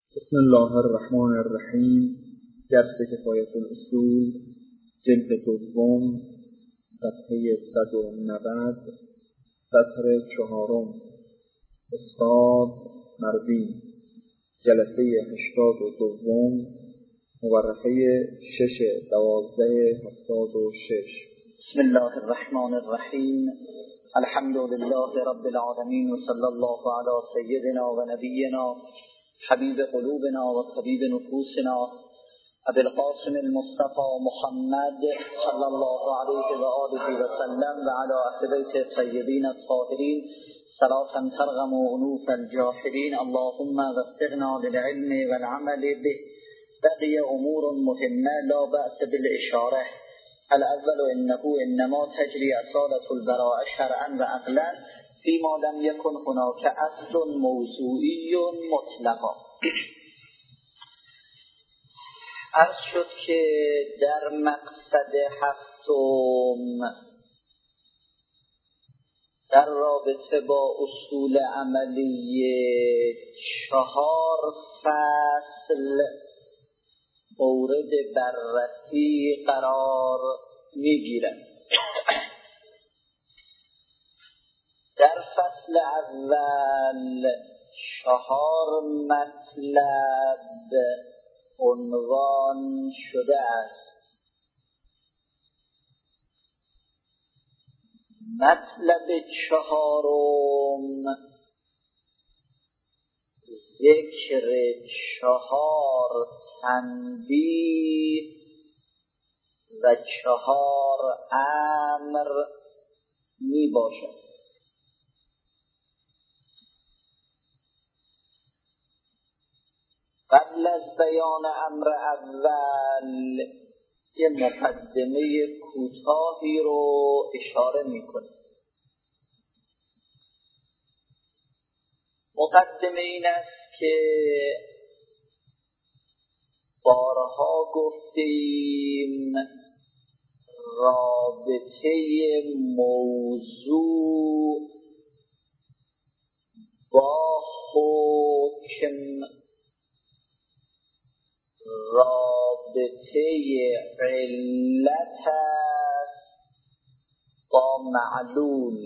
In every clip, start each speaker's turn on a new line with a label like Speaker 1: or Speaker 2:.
Speaker 1: بسم الله الرحمن الرحیم. درس کفایت الاصول، جلد دوم، صفحه 190، سطر 4. استاد مردین، جلسه 82، مورخه 6/12/76.
Speaker 2: بسم الله الرحمن الرحیم. الحمد لله رب العالمین و صلی الله علی سیدنا و نبینا حبیب قلوبنا و طبیب نفوسنا ابی القاسم المصطفى محمد صلی الله علیه و آله و سلم و علی اهل بیت الطیبین الطاهرین صلاة ترغم انوف الجاحدین. اللهم وفقنا للعلم والعمل به. بقي امور مهمه لا بأس بالاشاره. الاول انما تجري اصالة البراء شرعا و عقلا فيما لم يكن هناك اصل موضوعی مطلقا. عرض شد که در مقصد هفتم در رابطه با اصول عملی 4 فصل مورد بررسی قرار میگیرد. در فصل اول 4 مطلب عنوان شده است. مطلب 4 ذکر 4 تنبیه و 4 امر می باشد. قبل از بیان امر اول یه مقدمه کوتاهی رو اشاره میکنیم. مقدمه این است که بارها گفتیم رابطه موضوع با حکم، رابطه علت است با معلول،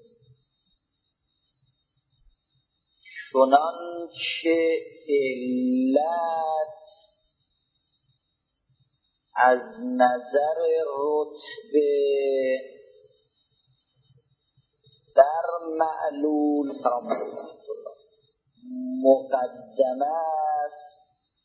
Speaker 2: چنانچه علت از نظر رتبه در معلول مقدم است،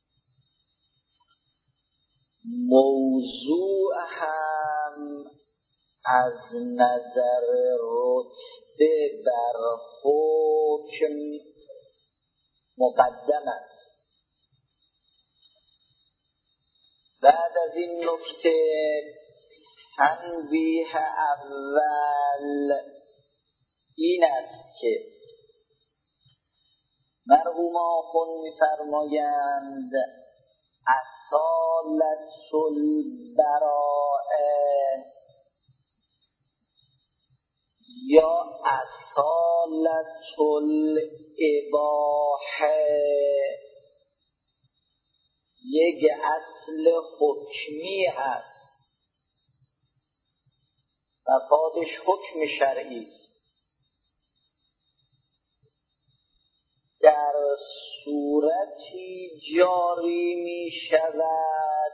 Speaker 2: موضوع هم از نظر رتبه بر حکم مقدم است. بعد از این نکته تنبیه اول این است که مرحوماخون می‌فرمایند اصالت البراءه یا اصالت الاباحه یک اصل حکمی هست و خودش حکم شرعی است. در صورتی جاری می شود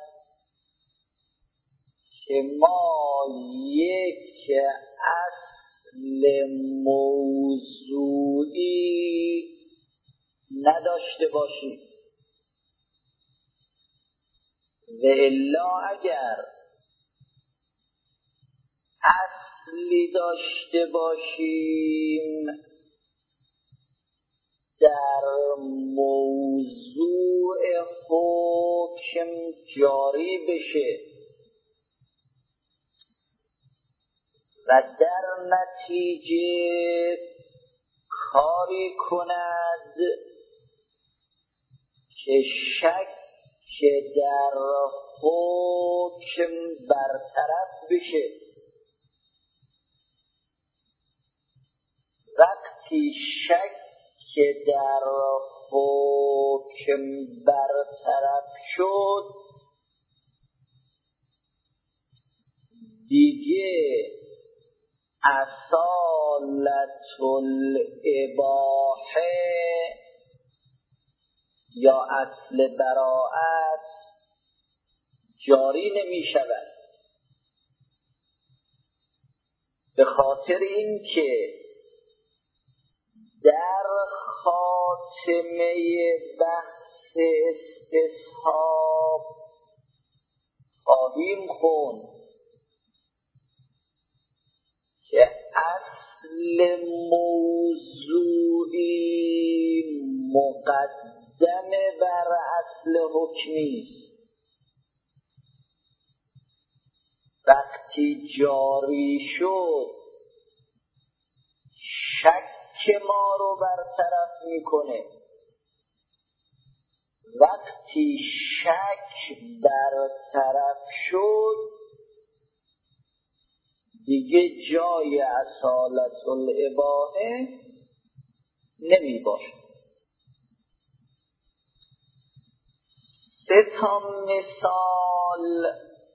Speaker 2: که ما یک اصل موضوعی نداشته باشیم و الا اگر اصلی داشته باشیم در موضوع حکم جاری بشه و در نتیجه کاری کند که شک در حکم برطرف بشه. وقتی شک که در حکم برطرف شد دیگه اصالت الاباحه یا اصل براءت جاری نمی شود، به خاطر اینکه در خاتمه بحث استصحاب خواهیم خوند که اصل موضوعی مقدم بر اصل حکمی است. وقتی جاری شد شک ما رو برطرف میکنه. وقتی شک برطرف شد دیگه جای اصالت الاباحه نمی باشه. 3 مثال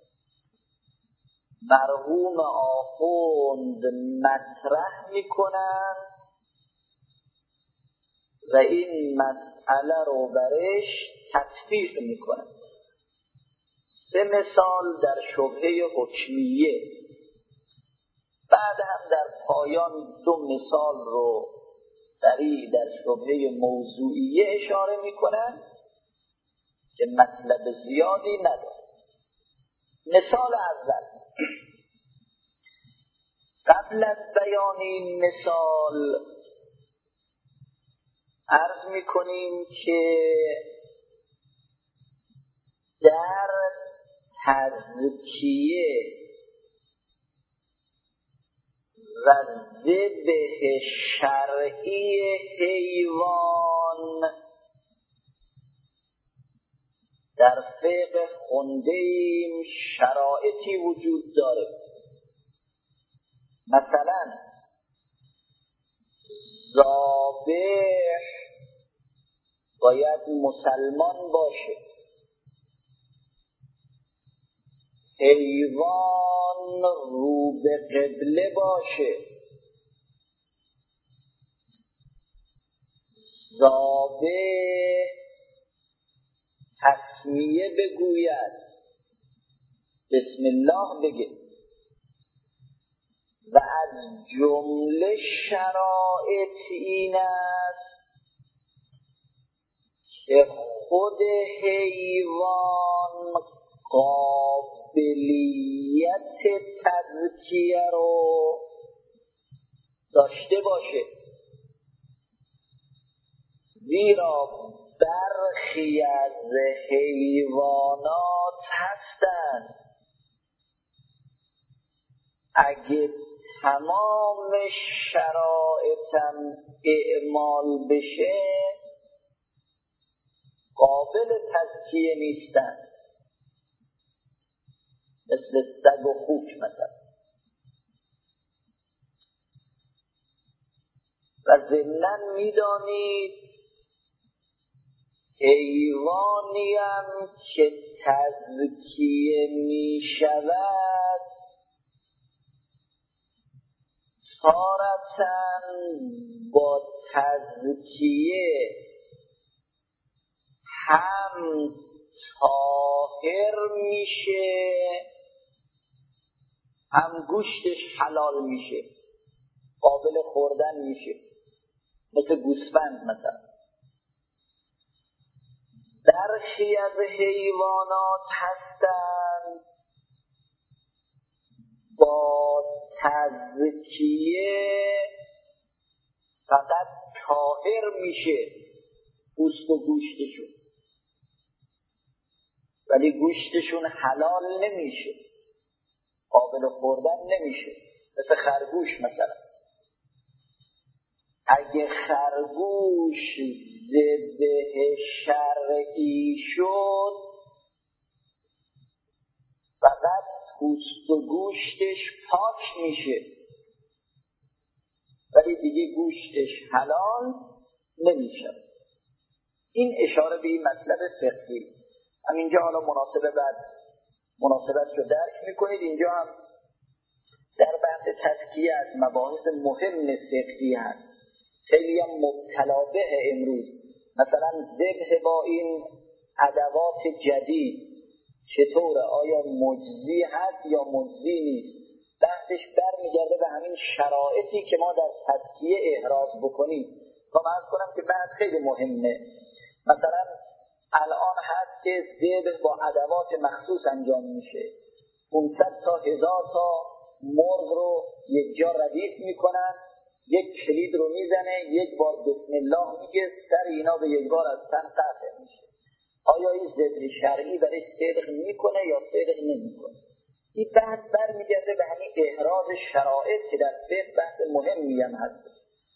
Speaker 2: مرحوم آخوند مطرح میکنن و این مسئله رو برش تطبیق میکنن. 3 مثال در شبهه حکمیه، بعد هم در پایان 2 مثال رو سریع در شبهه موضوعیه اشاره میکنن که مطلب زیادی نداره. مثال اول، قبل از بیان این مثال عرض میکنیم که در تزکیه و ذبح شرعی حیوان در فقه خونده‌ایم شرایطی وجود داره. مثلا ذابح باید مسلمان باشه، حیوان رو به قبله باشه، ذابح تسمیه بگوید، بسم الله بگه. و از جمله شرایط این است که خود حیوان قابلیت تزکیه رو داشته باشه، زیرا برخی از حیوانات هستند اگه تمام شرایطم اعمال بشه قابل تزکیه نیستند، مثل سگ و خوک مثلا. و ضمناً میدانید حیوانی هم که تزکیه می شود تارةً با تزکیه هم طاهر میشه هم گوشتش حلال میشه، قابل خوردن میشه، مثل گوسفند مثلا. برخی از حیوانات هستند با تزکیه فقط طاهر میشه پوست و گوشتشون، ولی گوشتشون حلال نمیشه، قابل خوردن نمیشه، مثل خرگوش مثلا. اگه خرگوش ذبح شرعی شد فقط پوست و گوشتش پاک میشه، ولی دیگه گوشتش حلال نمیشه. این اشاره به این مطلب فقهی. همینجا حالا مناسبت رو درک میکنید. اینجا هم در بحث تزکیه از مباحث مهم فقهی هست، خیلی هم مبتلا به امروز. مثلا ذبح با این ادوات جدید چطوره؟ آیا مجزی هست یا مجزی نیست؟ بحثش برمیگرده به همین شرایطی که ما در تزکیه احراز بکنیم. تا من کنم که بحث خیلی مهمه. مثلا الان هست که ذبح با ادوات مخصوص انجام میشه. 500 تا 1000 تا مرغ رو یک جا ردیف میکنن، یک کلید رو میزنه، یک بار بسم الله میگه، سر اینا به یک بار از تن قطع میشه. آیا این ذبح شرعی برای صدق میکنه یا صدق نمیکنه؟ این بحث برمیگرده به همین احراز شرایط که در فقه بحث مهمی هم هست.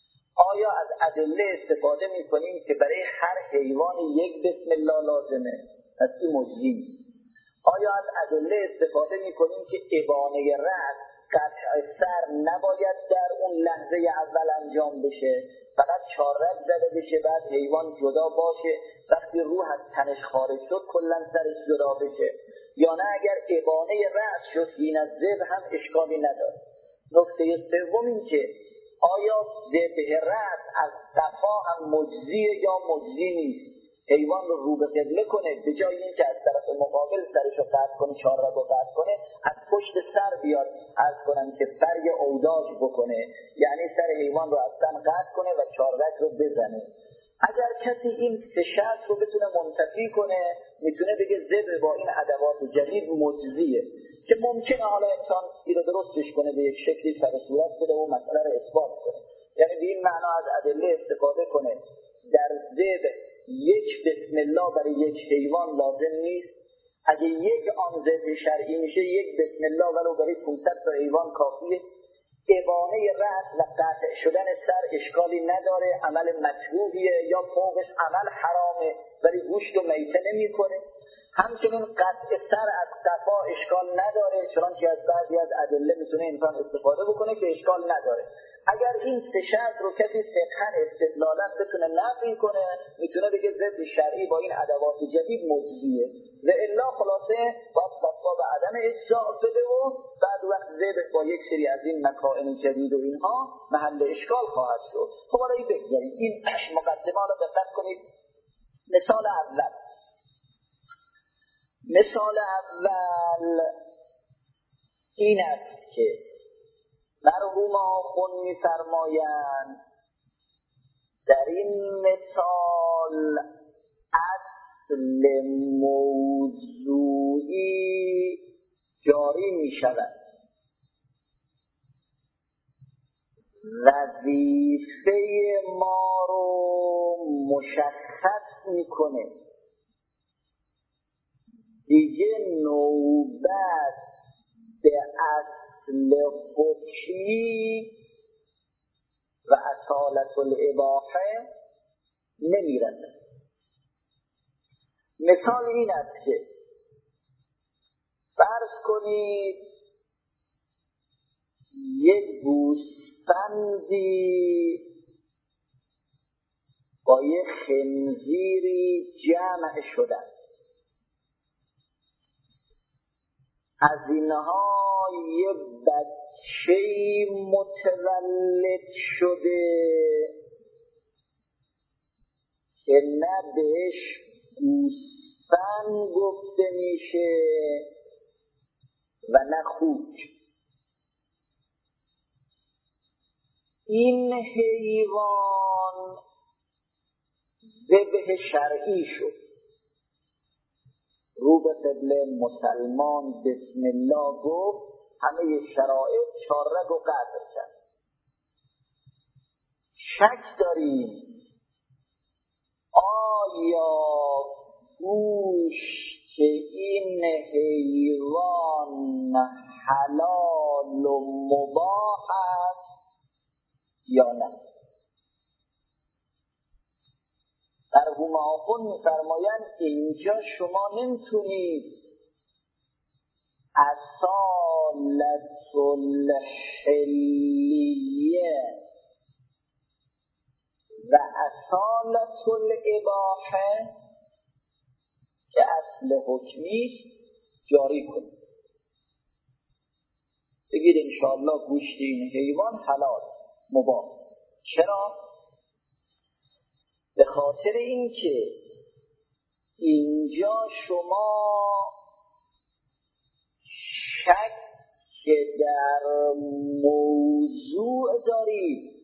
Speaker 2: آیا از ادله استفاده میکنیم که برای هر حیوان یک بسم الله لازمه؟ پس این مجزی نیست. آیا از ادله استفاده میکنیم که ابانه رأس، قطع سر نباید در اون لحظه اول انجام بشه، فقط 4 رگ زده بشه، بعد حیوان جدا باشه، وقتی روح از تنش خارج شد کلا سرش جدا بشه؟ یا نه اگر ابانه رأس شد حین از ذبح هم اشکالی نداره؟ نکته سوم این که آیا ذبح رأس از قفا هم مجزیه یا مجزی نیست؟ حیوان رو به قبله کنه، به جای این که از طرف مقابل سرش رو قطع کنه، 4 رگ رو قطع کنه، از پشت سر بیاد عرض کنن که فرگ اوداج بکنه، یعنی سر حیوان رو از تن قطع کنه و 4 رگ رو بزنه. اگر کسی این 3 شرط رو بتونه منتفی کنه، میتونه بگه ذبح با این ادوات جدید مجزیه، که ممکنه حالا انسان این رو درستش کنه، به یک شکلی سر صورت بده و مسئله رو اثبات کنه. یعنی به این معنا از ادله استفاده کنه در ذبح یک بسم الله برای یک حیوان لازم نیست. اگه یک آن ذبح شرعی میشه، یک بسم الله ولو برای 500 تا حیوان کافیه. ابانه رأس و قطع شدن سر اشکالی نداره، عمل مکروهیه یا فوقش عمل حرامه، ولی گوشت و میته نمیکنه. همچنین قطع سر از قفا اشکال نداره، چنانکه از بعضی از ادله میتونه انسان استفاده بکنه که اشکال نداره. اگر این 3 شرط رو کسی فقها استدلالا بتونه نفی کنه، میتونه بگه ذبح شرعی با این ادوات جدید مجزیه. و الا خلاصه باید فتوا به عدم اجزاء بده و بعد وقت ذبح با یک سری از این مکائن جدید و اینها محل اشکال خواهد شد. خب حالا این بگذارید، این مقدمه رو دقت کنید. مثال اول این است که مرحوم آخوند می‌فرمایند در این مثال اصل موضوعی جاری می‌شود، وظیفه ما رو مشخص می‌کنه، دیگه نوبت به اصل حکمی و اصالت الاباحه نمیرسد. مثال این است که فرض کنید یک گوسفندی با یک خنزیری جمع شدن، از اینها یه بچه‌ای متولد شده که نه بهش گوسفند گفته میشه و نه خوک. این حیوان ذبح شرعی شد، رو به قبله مسلمان بسم الله گفت، همه شرایط 4 رگ و قطع کرد. شک داریم آیا گوشت این حیوان حلال و مباح است یا نه؟ مرحوم آخوند می‌فرمایند اینجا شما نمیتونید اصالت الحلیه و اصالت الاباحه که اصل حکمی جاری کنید. بگید انشاءالله گوشت این حیوان حلال مباح. چرا؟ به خاطر اینکه اینجا شما شک در موضوع دارید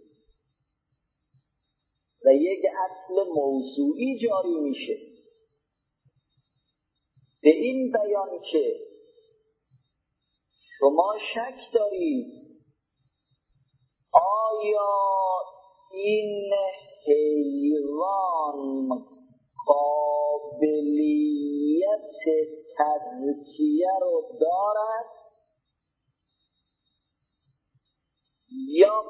Speaker 2: و یک اصل موضوعی جاری میشه. به این بیان که شما شک دارید آیا این حیوان قابلیت تزکیه رو دارد یا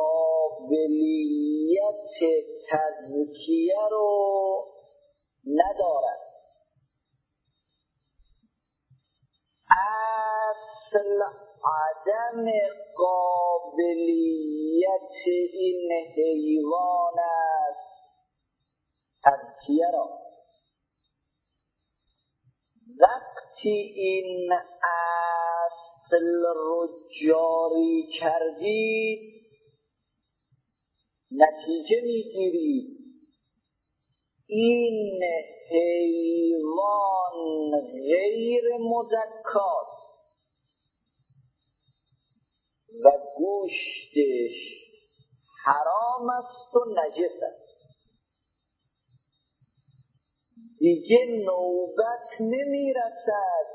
Speaker 2: قابلیت تزکیه رو ندارد. اصل عدم قابلیت این حیوان است تزکیه را. وقتی این اصل رو جاری کردید نتیجه میگیرید این حیوان غیر مزکاست و گوشتش حرام است و نجس است. دیگه نوبت نمیرسد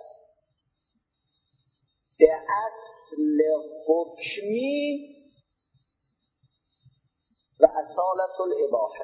Speaker 2: به اصل حکمی و اصالت الاباحه.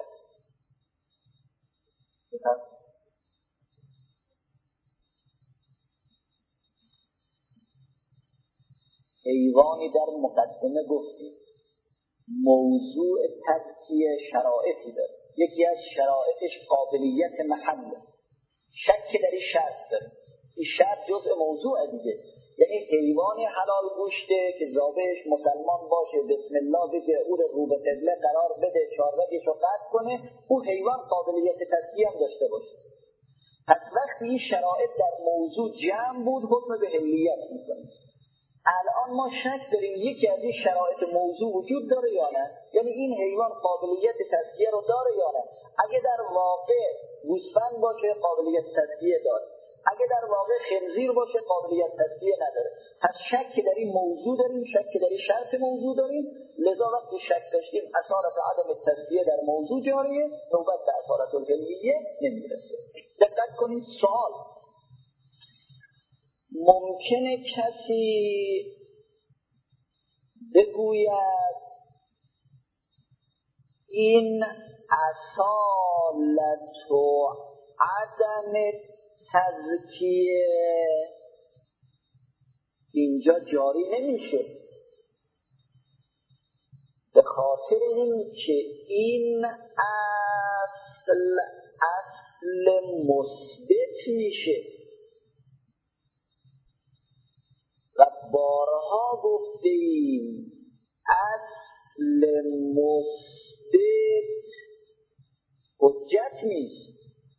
Speaker 2: حیوانی در مقدمه گفتیم موضوع تزکیه شرایطی داره. یکی از شرایطش قابلیت محل، شک در این شرط داره. این شرط جزء موضوع دیگه، یعنی حیوانی حلال گوشته که ذابحش مسلمان باشه، بسم الله بگه، او رو به قبله قرار بده، چاربگش رو قطع کنه، او حیوان قابلیت تزکیه هم داشته باشه. پس وقتی این شرایط در موضوع جمع بود حکم به حلیت میکنه. الان ما شک داریم یکی از این شرایط موضوع وجود داره یا نه، یعنی این حیوان قابلیت تزکیه رو داره یا نه. اگه در واقع گوسفند باشه قابلیت تزکیه داره، اگه در واقع خنزیر باشه قابلیت تزکیه نداره. پس شک در این موضوع داریم، شک در این شرط موضوع داریم، لذا وقتی شک داشتیم اصالت عدم تزکیه در موضوع جاریه، نوبت به اصالت الحلیه نمیرسه. دقت کنید. سوال: ممکنه کسی بگوید این اصالت و عدم تزکیه اینجا جاری نمیشه به خاطر این که این اصل مثبت میشه و بارها گفتیم اصل مثبت حجت نیست.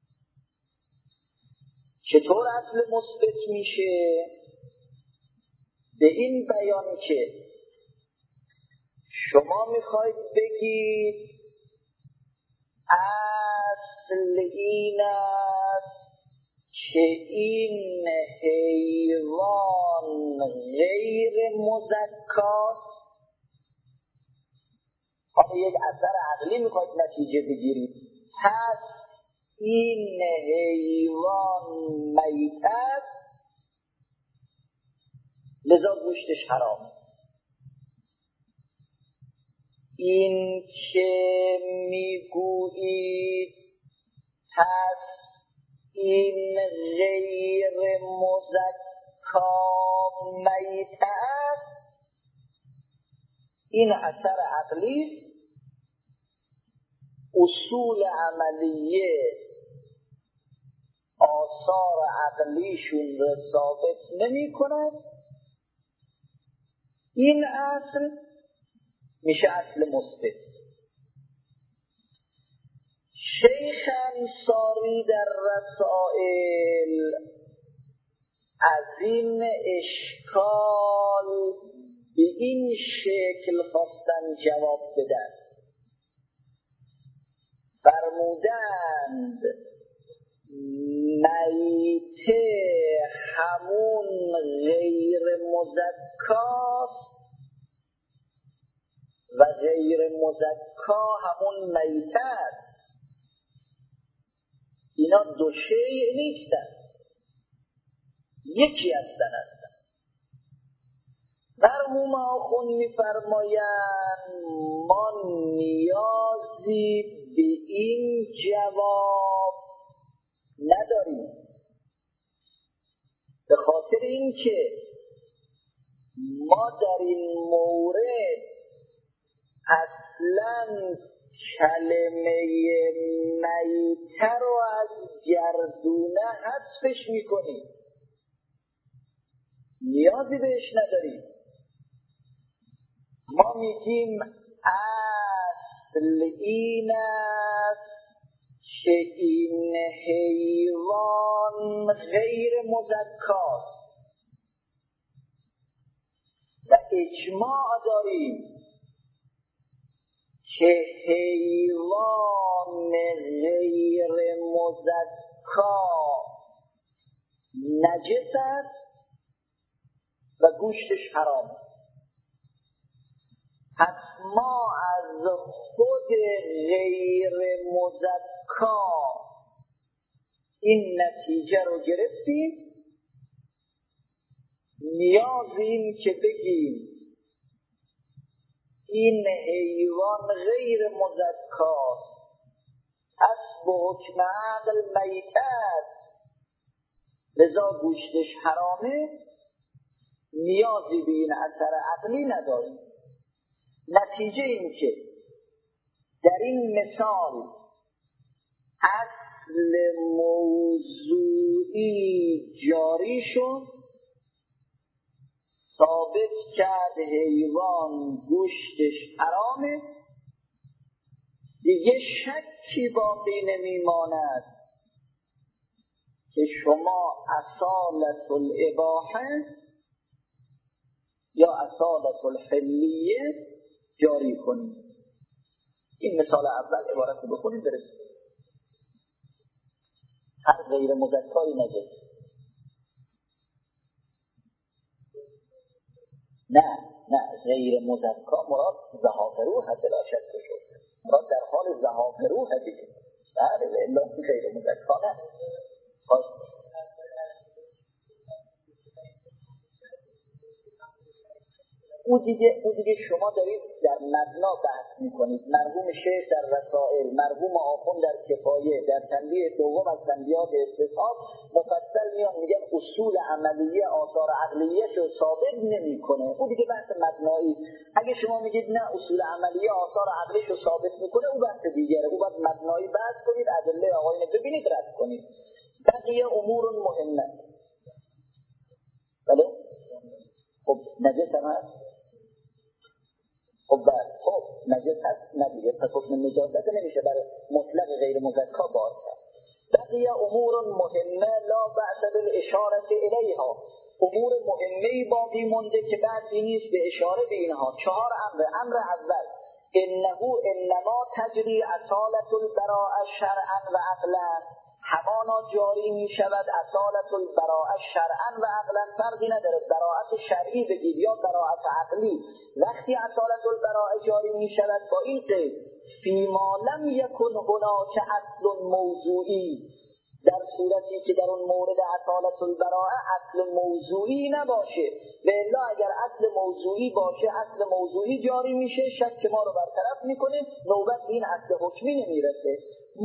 Speaker 2: چطور اصل مثبت میشه؟ به این بیان که شما میخواید بگید اصل این است که این حیوان غیر مزکاست. حالا یک اثر عقلی میخواید نتیجه بگیرید، پس این حیوان میت است لذا گوشتش حرام. این که میگویید پس این غیر مزکا میت است، این اثر عقلی است. اصول عملیه آثار عقلیشون را ثابت نمی کند. این اصل میشه اصل مثبت. شیخ انصاری در رسائل از این اشکال به این شکل خواستن جواب بدن. فرمودند میته همون غیر مزکاست و غیر مزکا همون میته است. اینا دو شیء نیستن، یکی هستن. مرحوم آخوند می‌فرمایند ما نیازی به این جواب نداریم، به خاطر اینکه ما در این مورد اصلاً کلمه میته رو از گردونه حذفش میکنیم، نیازی بهش نداریم. ما میگیم اصل این است که این حیوان غیر مزکاست و اجماع داریم که حیوان غیر مزکا نجس است و گوشتش حرام. پس ما از خود غیر مزکا این نتیجه رو گرفتیم. نیاز این که بگیم این حیوان غیر مزکاست پس به حکم عقل میته است لذا گوشتش حرامه، نیازی به این اثر عقلی نداریم. نتیجه این که در این مثال اصل موضوعی جاری شد، ثابت کرد حیوان گوشتش حرامه، دیگه شکی باقی نمیماند که شما اصالت الاباحه یا اصالت الحلیه جاری کنید. این مثال اول عبارت رو بخونید برسید. هر غیر مزکایی نجس. نه غیر مزکا مراد ذهاب روح بلا شک شد، مراد در حال ذهاب روح دیگه. بله الا غیر مزکا نه. او دیگه شما دارید در مبنا بحث میکنید. مرحوم شیخ در رسائل، مرحوم آخوند در کفایه، در تنبیه دوم از تنبیهات استصحاب مفصل میان میگن اصول عملیه آثار عقلیه‌ش رو ثابت نمیکنه. او دیگه بحث مبنایی. اگه شما میگید نه اصول عملیه آثار عقلیش رو ثابت میکنه، او بحث دیگره. او باید مبنایی بحث کنید، ادله آقایون ببینید، رد کنید. بقیه امور مهمه. بله؟ خب نجس هم هست. خب نجس هست ندیگه، پس حکم نجاست نمیشه برای مطلق غیر مزکا بار کرد. بقیه امور مهمه لا بأس بالاشاره الیها، امور مهمه‌ای باقی مونده که بحثی نیست به اشاره به اینها. 4 امر اول انما تجری اصالت البراءه شرعا و عقلا، همانا جاری می شود اصالت البراءه شرعا و عقلا. فرقی نداره براءت شرعی بگید یا براءت عقلی. وقتی اصالت البراءه جاری می شود با این قید فیما لم یکن هناک اصل موضوعی، در صورتی که در اون مورد اصالت البراءه اصل موضوعی نباشه. و الا اگر اصل موضوعی باشه، اصل موضوعی جاری میشه، شک ما رو برطرف میکنه، نوبت این اصل حکمی نمیرسه.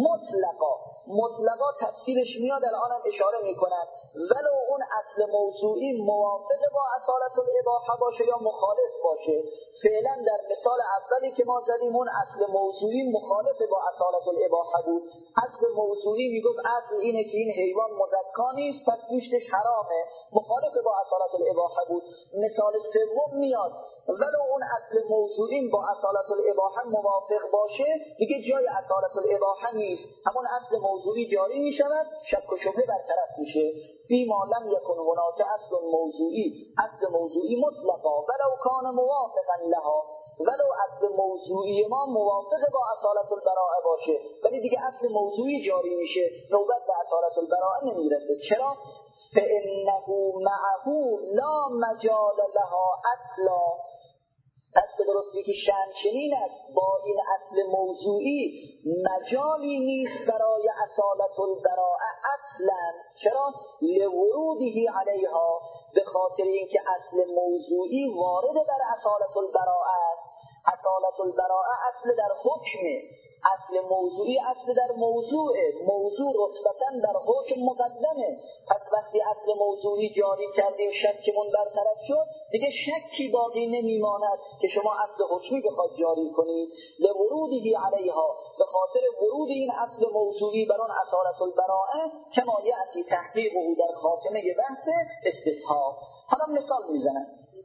Speaker 2: مطلقا تفسیرش میاد، الانم اشاره میکنن ولو اون اصل موضوعی موافق با اصالت الاباحه باشه یا مخالف باشه، فعلا در مثال اولی که ما زدیم اون اصل موضوعی مخالف با اصالت الاباحه بود. اصل موضوعی میگفت اصل اینه که این حیوان مزکا نیست پس گوشتش حرامه، مخالف با اصالت الاباحه بود. مثال سوم میاد ولو اون اصل موضوعی با اصالت الاباحه موافق باشه دیگه جای اصالت الاباحه نیست، همون اصل موضوعی جاری میشود، شک و شبهه برطرف میشه. فیما لم یکن هناک اصل موضوعی، اصل موضوعی مطلقا ولو کان موافقا لها، ولو اصل موضوعی ما موافق با اصالت البراءه باشه ولی دیگه اصل موضوعی جاری میشه، نوبت به اصالت البراءه نمیرسه. چرا؟ فانه معه لا مجال لها اصلا، پس به درستی که شأن چنین است با این اصل موضوعی مجالی نیست برای اصالت البراءه اصلا. چرا؟ لورودی علیها، به خاطر اینکه اصل موضوعی وارد بر اصالت البراءه است. اصالت البراءه اصل در حکمه، اصل موضوعی اصل در موضوعه، موضوع رتبتاً در حکم مقدمه. پس وقتی اصل موضوعی جاری کردیم شکمون برطرف شد دیگه شکی باقی نمیماند که شما اصل حکمی بخواد جاری کنید. لورودی علیها، به خاطر ورود این اصل موضوعی بر آن اصالت البراءه کما یأتی تحقیق او در خاتمه بحث استصحاب. حالا مثال میزنم.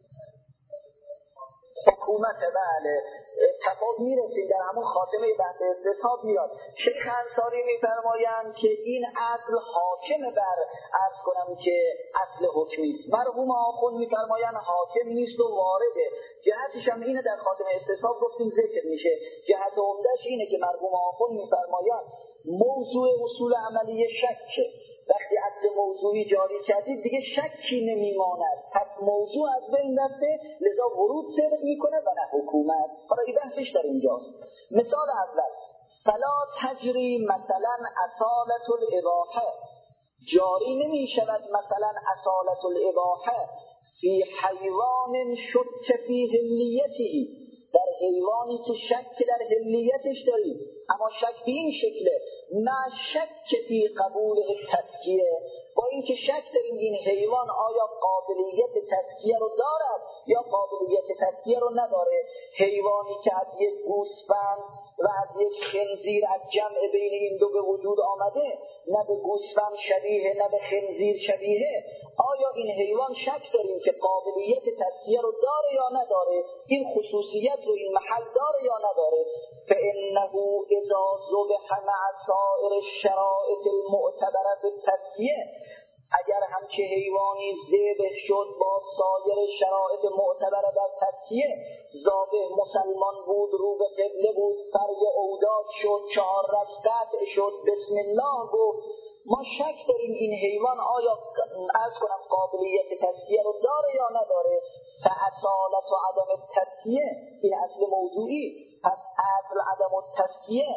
Speaker 2: حکومت بله تفاوت میرسیم در همون خاتمه بحث استصحاب بیاد. شیخ انصاری میفرمایند که این اصل حاکم بر عرض کنم که اصل حکمی است. مرحوم آخوند میفرمایند حاکم نیست و وارده. جهتش هم اینه در خاتمه استصحاب گفتیم ذکر میشه. جهت عمدهش اینه که مرحوم آخوند میفرمایند موضوع اصول عملی شکه، وقتی اصل موضوعی جاری کردید دیگه شکی نمیماند، پس موضوع از بین رفته لذا ورود صدق میکنه و نه حکومت. حالا این بحثش در اینجاست. مثال اول فلا تجری مثلا اصالت الاباحه، جاری نمی شود مثلا اصالت الاباحه فی حیوان شک فی حلیته، در حیوانی که شک در حلیتش داریم اما شک به این شکله نه شک فی قبول تزکیه، با اینکه شک داریم این حیوان آیا قابلیت تزکیه رو دارد یا قابلیت تزکیه رو نداره. حیوانی که از یک گوسفند و از یک خنزیر از جمع بین این دو به وجود آمده، نه به گوسفند شبیه نه به خنزیر شبیه، آیا این حیوان شک داریم که قابلیت تزکیه رو داره یا نداره، این خصوصیت رو این محل داره یا نداره. فإنه اذا ذبح مع سائر الشرائط المعتبرة التزکیه، اگر همچه حیوانی ذبح شد با سایر شرایط معتبره در تزکیه، ذابح مسلمان بود، رو به قبله بود، سرگ اوداد شد، 4 رکعت شد، بسم الله گفت، ما شک داریم این حیوان آیا عرض کنم قابلیت تزکیه رو داره یا نداره. فاصالت و عدم التزکیه، این اصل موضوعی، پس اصل عدم التزکیه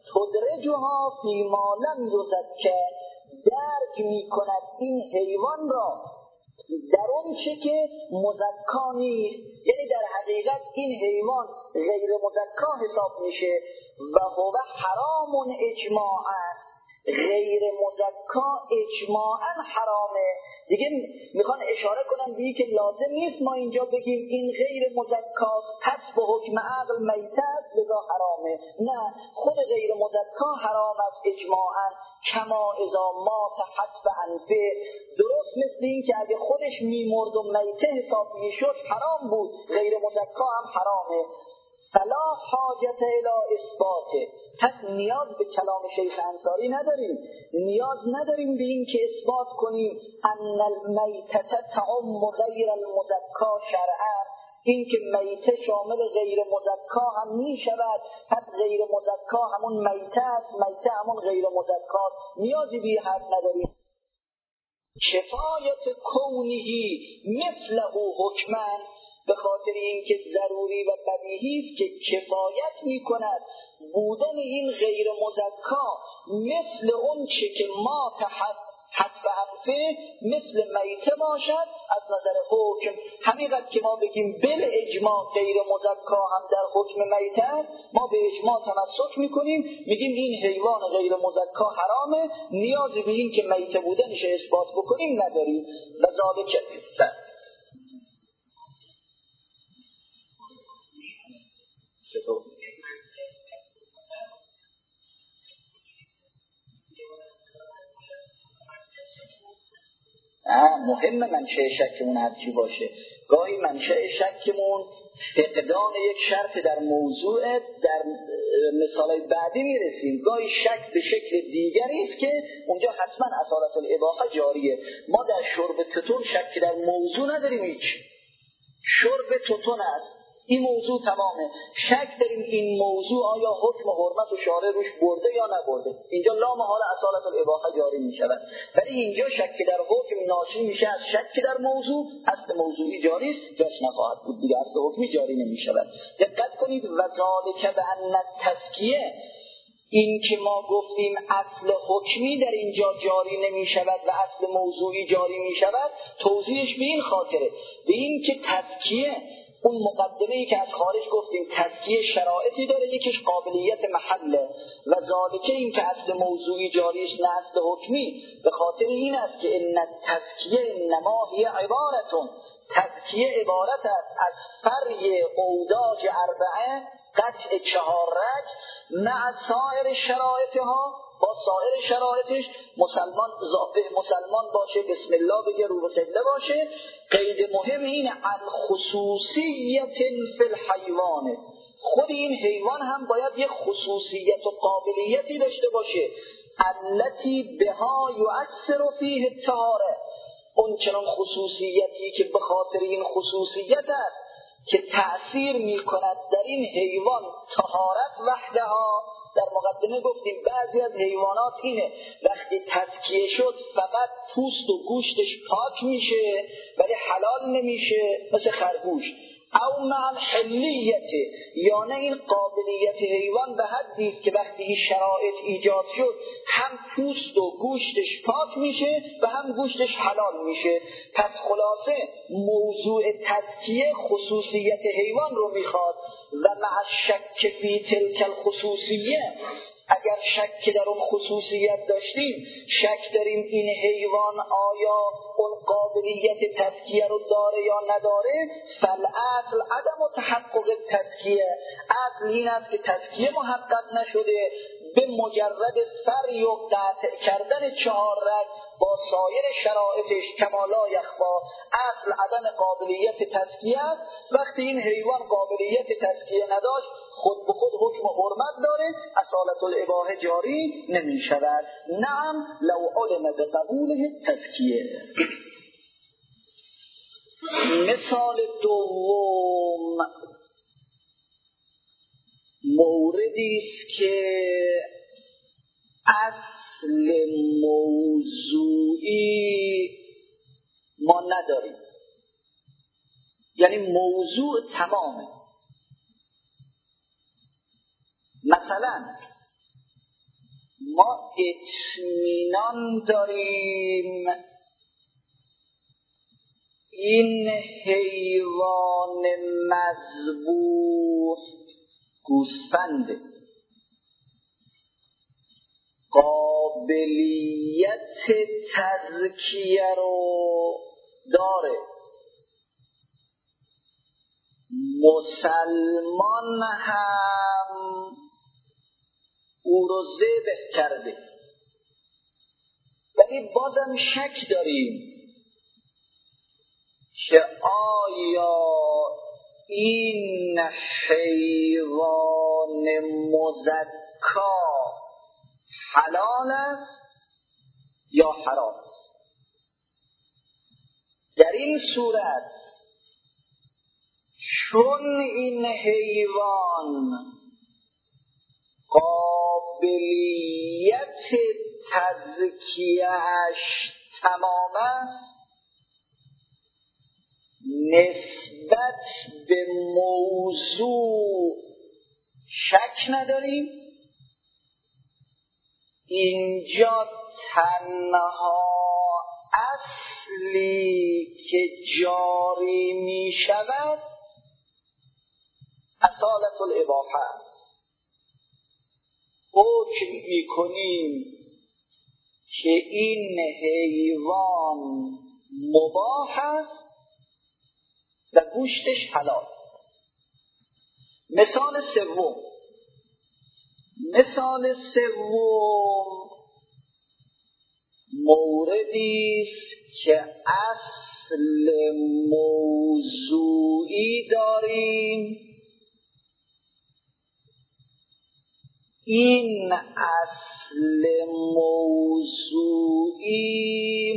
Speaker 2: تدرجها فی ما لم یزکه، درک می کند این حیوان را در اون چه که مزکا نیست، یعنی در حقیقت این حیوان غیر مزکا حساب میشه و هو حرام اجماعا، غیر مزکا اجماعا حرامه. دیگه میخوان اشاره کنن به که لازم نیست ما اینجا بگیم این غیر مزکاست پس به حکم عقل میته است لذا حرامه، نه، خود غیر مزکا حرام است اجماعا. کما اذا مات حسب انفه، درست مثل این که اگه خودش میمرد و میته حساب میشد حرام بود، غیر مزکا هم حرامه. فلا حاجت الی اثباته، پس نیاز به کلام شیخ انصاری نداریم، نیاز نداریم به این که اثبات کنیم ان المیتة تعم غیر المزکا شرعا، این که میته شامل غیر مزکا هم می شود، پس غیر مزکا همون میته است، میته همون غیر مزکا است، نیازی به حرف نداریم. کفایت کونهی مثله حکمن، به خاطر اینکه ضروری و بدیهی است که کفایت می کند بودن این غیر مزکا مثل اون چه که ما حسب انفه مثل میته باشد از نظر حکم. همینقدر که ما بگیم بل اجماع غیر مزکا هم در حکم میته است، ما به اجماع تمسک میکنیم، میگیم این حیوان غیر مزکا حرامه، نیازی به این که میته بودنش اثبات بکنیم نداریم. و ذالک چطور؟ مهم منشأ شکمون هرچی باشه. گاهی منشأ شکمون فقدان یک شرط در موضوع، در مثالای بعدی میرسیم. گاهی شک به شکل دیگری است که اونجا حتما اصالت الاباحه جاریه. ما در شرب تتون شک در موضوع نداریم، هیچ. شرب تتون است، این موضوع تمامه. شک داریم این موضوع آیا حکم حرمت و شارع روش برده یا نبرده. اینجا لا محاله اصالت الاباحه جاری می شود. ولی اینجا شک در حکم ناشی میشه از شک در موضوع. اصل موضوعی جاری است، جاش نخواهد بود دیگه، اصل حکمی جاری نمی شود. دقت کنید وذالک بان التزکیه، این که ما گفتیم اصل حکمی در اینجا جاری نمی شود و اصل موضوعی جاری می شود، توضیحش به این خاطره، به این که تزکیه، اون مقدمه‌ای که از خارج گفتیم تزکیه شرایطی داره، یکیش قابلیت محله و ذالکه این که اصل موضوعی جاریش نه اصل حکمی، به خاطر این است که ان التزکیه انما هی عبارتون، تزکیه عبارت است از فرع اوداج اربعه، قطع 4 رگ، مع سایر شرایطها، با سایر شرایطش. مسلمان باشه، بسم الله بگه، رو به قبله باشه. قید مهم اینه الخصوصیت فی الحیوان، خود این حیوان هم باید یک خصوصیت و قابلیتی داشته باشه. التی بها یؤثر فیه الطهاره، اون چنان خصوصیتی که به خاطر این خصوصیت است که تأثیر می کند در این حیوان طهارت وحدها. در مقدمه گفتیم بعضی از حیوانات اینه وقتی تزکیه شد فقط پوست و گوشتش پاک میشه ولی حلال نمیشه، مثل خرگوش. او مع الحلیت، یعنی این قابلیت حیوان به حدی است که وقتی این شرایط ایجاد شد هم پوست و گوشتش پاک میشه و هم گوشتش حلال میشه. پس خلاصه موضوع تزکیه خصوصیت حیوان رو میخواد و مع الشک فی تلک الخصوصیه، اگر شک در اون خصوصیت داشتیم، شک داریم این حیوان آیا اون قابلیت تزکیه رو داره یا نداره، فالاصل عدم تحقق تزکیه، اصل این است که تزکیه محقق نشده. به مجرد فرع و قطع کردن 4 رگ با سایر شرایطش کما لا یخفا، اصل عدم قابلیت تزکیه. وقتی این حیوان قابلیت تزکیه نداشت، خود به خود حکم حرمت داره، اصالت الاباحه جاری نمی شود. نعم لو علم بقبوله تزکیه. مثال دوم موردی است که اصل موضوعی ما نداریم، یعنی موضوع تمامه. مثلا ما اطمینان داریم این حیوان مذبوح گوسفنده، قابلیت تزکیه رو داره، مسلمان هم او رو ذبح کرده، ولی بازم شک داریم که آیا این حیوان مزکا حلال است یا حرام است. در این صورت چون این حیوان قابلیت تزکیه‌اش تمام است، نسبت به موضوع شک نداریم. اینجا تنها اصلی که جاری می شود اصالت الاباحه است. حکم می کنیم که این حیوان مباح است و گوشتش حلال. مثال سوم موردی است که اصل موضوعی داریم. این اصل موضوعی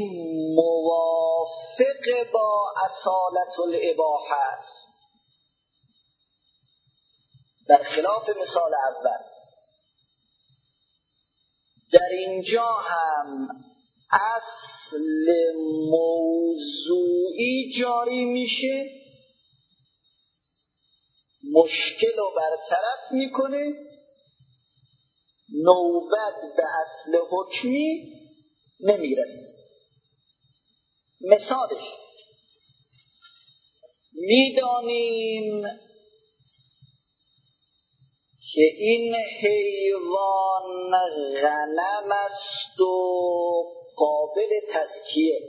Speaker 2: موافق با اصالت الاباحه است، در خلاف مثال اول. در اینجا هم اصل موضوعی جاری میشه، مشکل رو برطرف میکنه، نوبت به اصل حکمی نمیرسه. مثالش میدانیم که این حیوان غنم است و قابل تزکیه،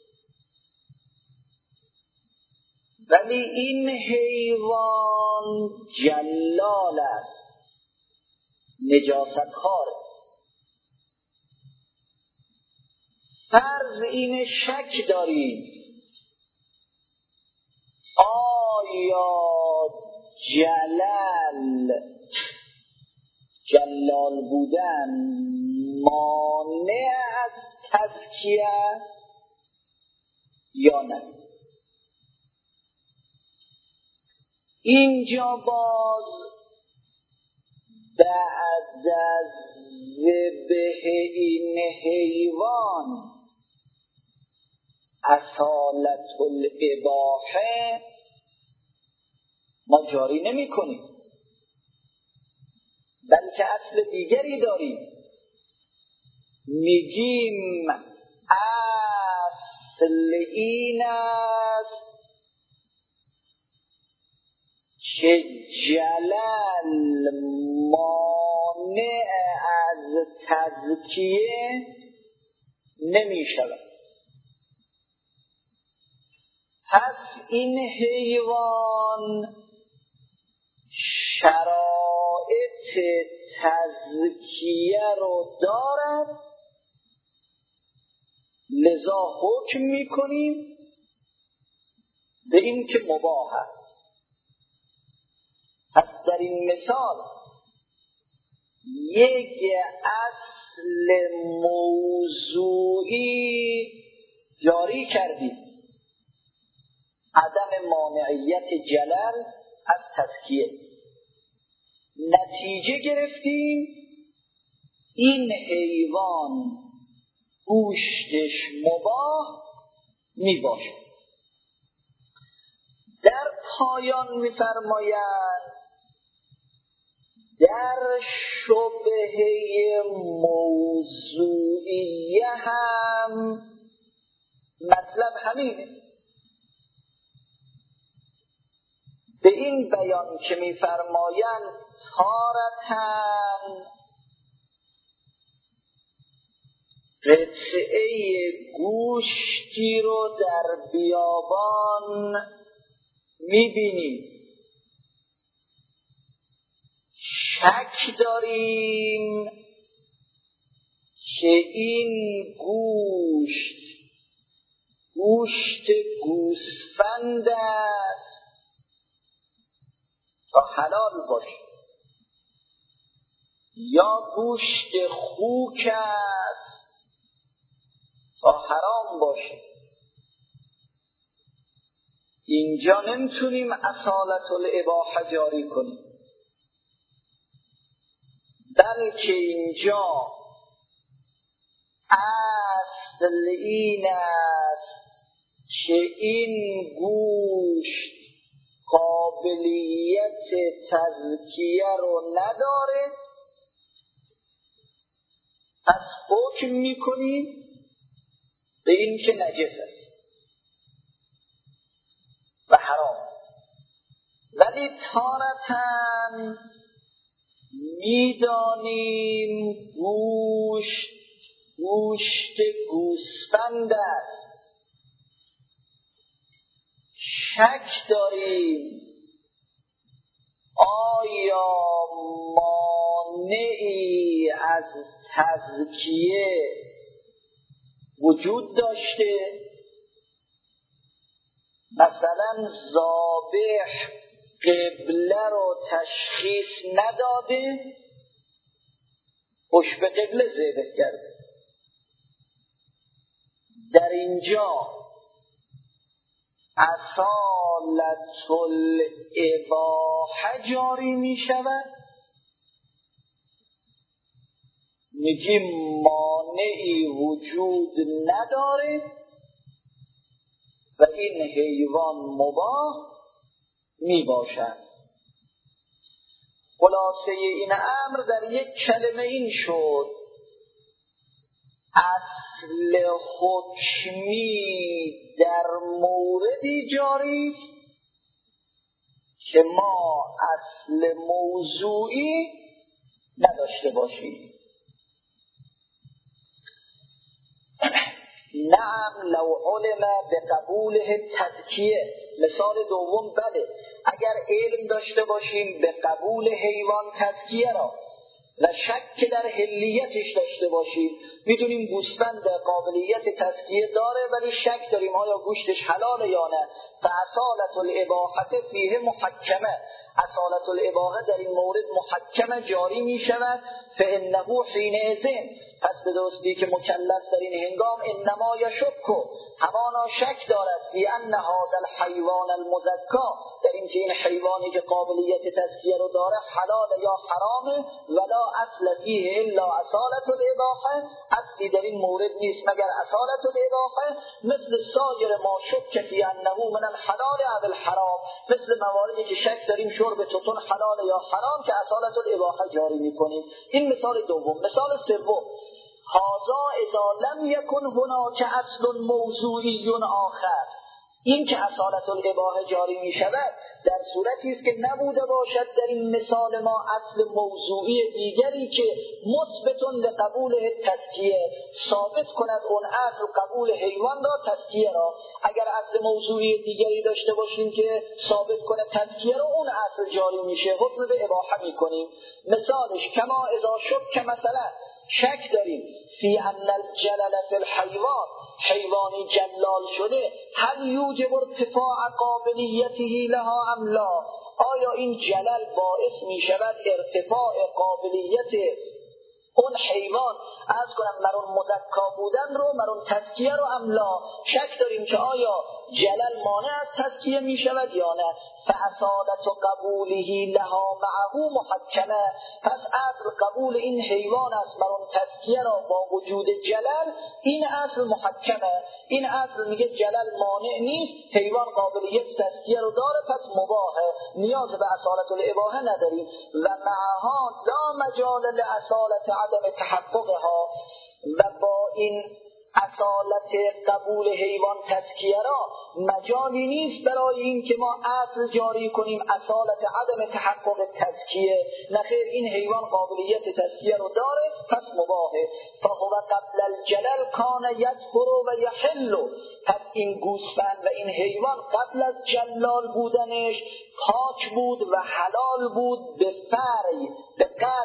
Speaker 2: ولی این حیوان جلال است، نجاست خواره. فرض این شک داریم آیا جلال بودن مانع از تزکیه است یا نه؟ اینجا باز بعد از ذبح این حیوان اصالت الاباحه ما جاری نمی کنیم، بلکه اصل دیگری داریم. میگیم اصل این است که جلال مانع از تزکیه نمی شود. پس این حیوان شرایط تزکیه رو دارد، لذا حکم میکنیم به این که مباح است. پس در این مثال یک اصل موضوعی جاری کردیم، عدم مانعیت جلال از تزکیه. نتیجه گرفتیم این حیوان گوشتش مباح می باشد. در پایان می فرمایند در شبهه موضوعیه هم مطلب همینه. به این بیان که می فرمایند تارتاً قطعه گوشتی رو در بیابان می بینیم، شک داریم که این گوشت گوسفند است تا حلال باشه یا گوشت خوک است تا حرام باشه. اینجا نمیتونیم اصالت الاباحه جاری کنیم، بلکه اینجا اصل این است که این گوشت قابلیت تزکیه رو نداره، پس حکم میکنیم به این که نجس است و حرام. ولی تارتاً میدانیم گوشت گوسفند است، شک داریم آیا مانعی از تزکیه وجود داشته؟ مثلا ذابح قبله رو تشخیص نداده، پشت به قبله ذبح کرده. در اینجا اصالت الاباحه جاری می شود. میگیم مانعی وجود نداره و این حیوان مباح می باشد. خلاصه این امر در یک کلمه این شد: اصل حکمی در موردی جاری است که ما اصل موضوعی نداشته باشیم. نعم لو علم بقبوله تزکیه. مثال دوم بله، اگر علم داشته باشیم به قبول حیوان تزکیه را و شک در حلیتش داشته باشیم، میدونیم گوسفند قابلیت تزکیه داره ولی شک داریم آیا گوشتش حلاله یا نه، فاصالت الاباحه فیه محکمه. اصالت الاباحه در این مورد محکمه جاری می شود. فانه حینئذ، پس به درستی که مکلف در این هنگام انما یشک، همانا شک دارد فی ان هذا الحیوان المزکا، در اینکه این حیوانی که قابلیت تزکیه رو داره حلال یا حرامه، ولا اصل فیه الا اصالت الاباحه، اصلی در این مورد نیست مگر اصالت الاباحه، مثل سایر ما شک فی انه من الحلال او الحرام، مثل مواردی که شک داریم شرب توتون حلال یا حرام که اصالت الاباحه جاری میکنیم. این مثال دوم. مثال سوم: هذا اذا لم یکن هناک اصل موضوعی آخر. این که اصالت الاباحه جاری می شود در صورتی است که نبوده باشد در این مثال ما اصل موضوعی دیگری که مثبت لقبول تزکیه، ثابت کند اون اصل قبول حیوان را تزکیه را. اگر اصل موضوعی دیگری داشته باشیم که ثابت کنه تزکیه را، اون اصل جاری میشه، حکم به اباحه میکنیم. مثالش کما اذا شک، مثلا شک داریم فی ان الجلل فی الحیوان، حیوانی جلال شده، هل یوجب ارتفاع قابلیته لها ام لا، آیا این جلل باعث می شود ارتفاع قابلیت اون حیوان از کنم مرون مزکا بودن رو، مرون تزکیه رو ام لا، شک داریم که آیا جلل مانع از تزکیه می شود یا نه. فاصالت قبوله لها معه محکمه، پس اصل قبول این حیوان است مرون تزکیه را با وجود جلل، این اصل محکمه. این اصل میگه جلل مانع نیست، حیوان قابلیت تزکیه رو داره، پس مباحه، نیاز به اصالت الاباحه نداریم. و معها لا مجال لاصالت عدم تحققها، و با این اصالت قبول حیوان تزکیه را مجالی نیست برای این که ما اصل جاری کنیم اصالت عدم تحقق تزکیه. نخیر، این حیوان قابلیت تزکیه رو داره، پس مباحه. فهو قبل الجلل کان یطهر و یحل، پس این گوسفند و این حیوان قبل از جلال بودنش پاک بود و حلال بود به فرع، به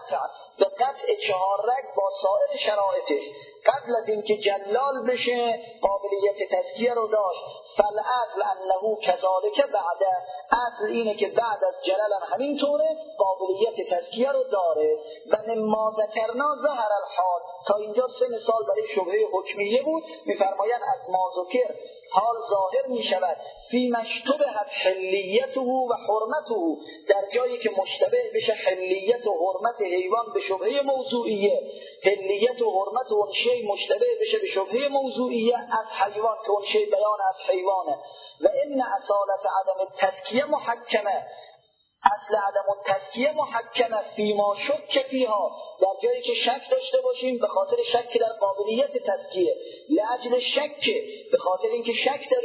Speaker 2: قطع 4 رگ با سایر شرایطش. قبل از اینکه جلال بشه قابلیت تزکیه رو داشت. فالاصل انه کذالک بعد، اصل اینه که بعد از جلال هم همینطوره، قابلیت تزکیه رو داره. و مما ذکرنا ظهر الحال، تا اینجا 3 مثال برای شبهه حکمیه بود. میفرمایند از ما ذکر حال ظاهر می شود فی مشتبهت حلیته و حرمته، در جایی که مشتبه بشه حلیت و حرمت حیوان به شبهه موضوعیه، حلیت و حرمت اون شی مشتبه بشه به شبهه موضوعیه از حیوان که اون شی بیان از حیوانه. و ان اصالت عدم تزکیه محکمه، اصل عدم التزکیه محکمه فیما شک فیها، در جایی که شک داشته باشیم به خاطر شک در قابلیت تزکیه، لاجل شک، به خاطر اینکه شک داریم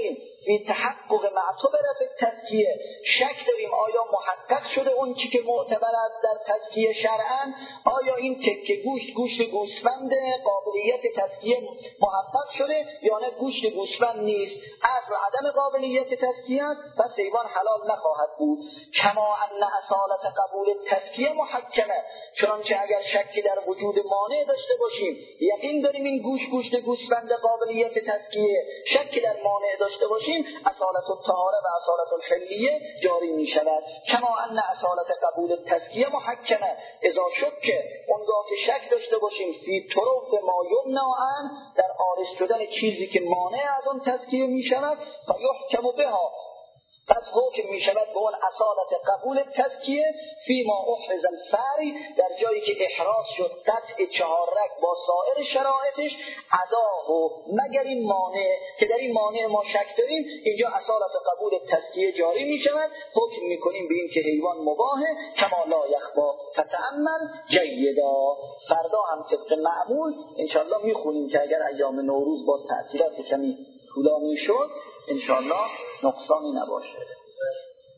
Speaker 2: بی تحقق معتبر تزکیه، شک داریم آیا محقق شده اون چی که معتبر است در تزکیه شرعاً، آیا این تکه گوشت گوسفند قابلیت تزکیه محقق شده یا نه گوشت گوسفند نیست، اصل عدم قابلیت تزکیه است، پس حیوان حلال نخواهد بود. کما ان اصالت قبول تزکیه محکمه، چنانچه اگر شکی در وجود مانع داشته باشیم، یقین داریم این گوشت گوسفند قابلیت تزکیه، شکی در مانع داشته باشیم، اصالت الطهاره و اصالت الحلیه جاری می شود. کما ان اصالت قبول تزکیه محکمه اذا شک، اونگاه که شک داشته باشیم فی طرق ما یمنع عن، در عارض شدن چیزی که مانع از اون تزکیه می شود، فیحکم بها، پس حکم می شود به اون اصالت قبول تزکیه فیما احرز الفرع، در جایی که احراز شد قطع 4 رگ با سایر شرایطش، عداه، مگر این مانع که در این مانع ما شک داریم، اینجا اصالت قبول تزکیه جاری می شود، حکم می کنیم به این که حیوان مباهه. کما لا یخفا فتأمل جیدا. فردا هم طبق معمول انشاءالله می خونیم که اگر ایام نوروز باز تأثیرات کمی طولانی شد انشاءالله نقصانی نباشه.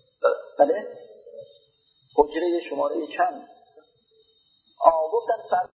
Speaker 2: بله؟ حجره شماره چند؟ گفتن